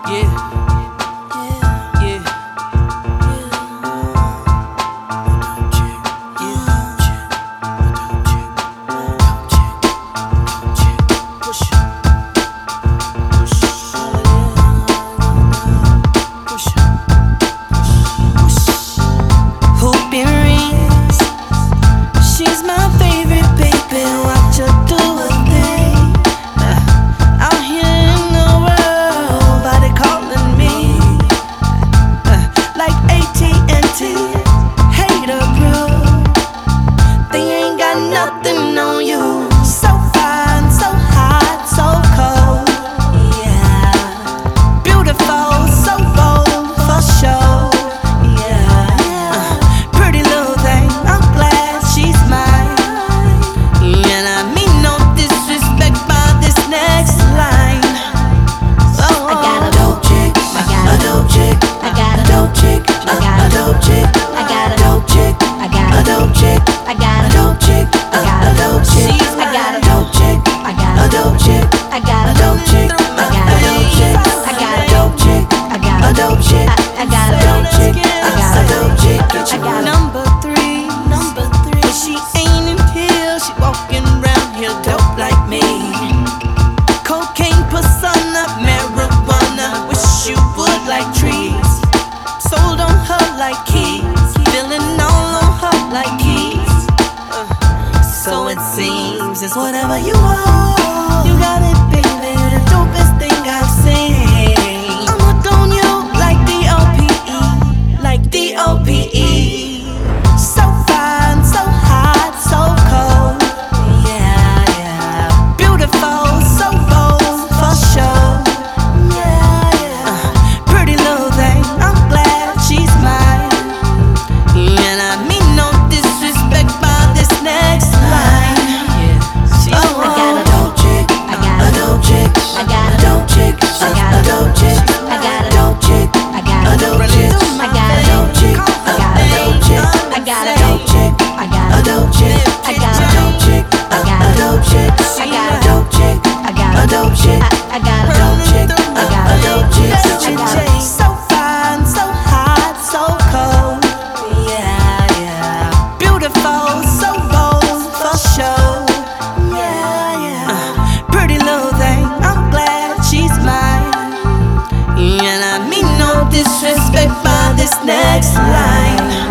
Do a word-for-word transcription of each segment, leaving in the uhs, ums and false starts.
Nothing on you. So fine, so hot, so cold. Yeah. Beautiful, so bold, for sure. Yeah. Uh, pretty little thing, I'm glad she's mine. And I mean no disrespect by this next line. Oh, I got a dope chick. I got a dope chick. I got a dope chick. I got a dope chick. I got a dope chick. I got a dope chick. I got a dope chick. I got a dope chick. I got a dope chick. I got a dope chick. I got a dope chick. I got a dope chick. I got a dope chick. I got a dope chick. I got a dope chick. I got a dope chick. Get I got number three. Number three. But she ain't in here. She walking around here dope like me. Cocaine, persona, marijuana. Wish you would like trees. Sold on her like keys. Feeling all on her like keys. Uh, so it seems it's whatever you want. You got it, baby. The dopest thing I've seen. I'm hooked on you like D O P E. Like D O P E. So fine, so hot, so cold. Yeah, yeah. Beautiful, so bold, for sure. Yeah, yeah. Uh, pretty little thing, I'm glad she's mine. And I mean no disrespect by this next line. Yeah. Oh, I got a dope chick. I got a dope chick. I got a dope chick. I got a dope chick. I got a dope chick. I got a dope chick. I got a dope chick. I got a dope chick. I got a dope chick. I got a dope chick. I got a dope chick. I got a dope chick. I got a dope chick. I got a dope chick. I got a dope chick. I got a dope chick. I got So fine, so hot, so cold. Yeah, yeah. Beautiful, so bold, for sure. Yeah, yeah. Uh, pretty little thing, I'm glad she's mine. And I mean no disrespect by this next line.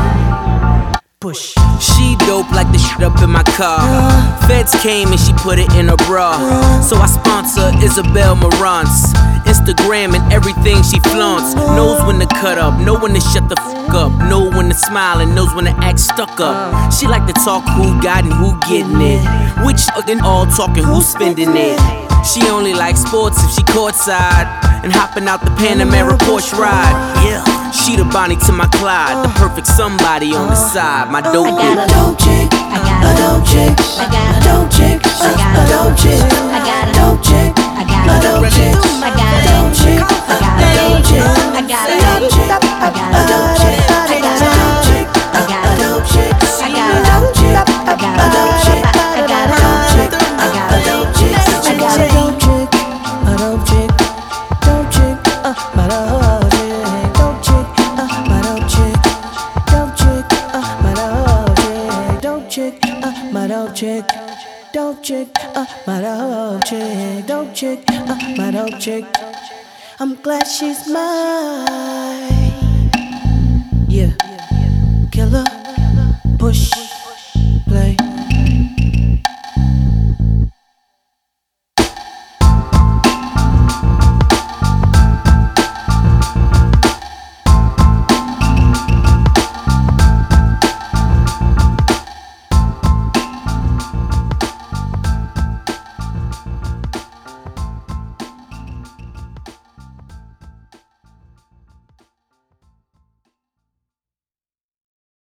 Push. She dope like the shit up in my car. Feds came and she put it in her bra. So I sponsor Isabel Marantz. Instagram and everything she flaunts. Knows when to cut up, know when to shut the fuck up. Know when to smile and knows when to act stuck up. She like to talk who got and who getting it. Which fucking all talking who's spending it. She only likes sports if she courtside and hopping out the Panamera Porsche ride. Yeah, she the Bonnie to my Clyde, the perfect somebody on the side. My dope I got a dope chick. I got a dope chick. I got a dope chick. I got a dope chick. I got a dope chick. I got a dope chick. I got a dope chick. I got a dope chick. I got a dope chick. I got a dope chick. I got a dope chick. I got a dope chick. I got a dope chick. I got a dope chick. I got a dope chick. I got a dope chick. I got a dope chick. A dope chick. Dope chick. Uh, my dope chick. Dope chick. Uh, my dope chick. Dope chick. Uh, my dope chick. Dope chick. Uh, my dope chick. Dope chick. Uh, my dope chick. Dope chick. Uh, my dope chick. I'm glad she's mine. Yeah. Killer. Push.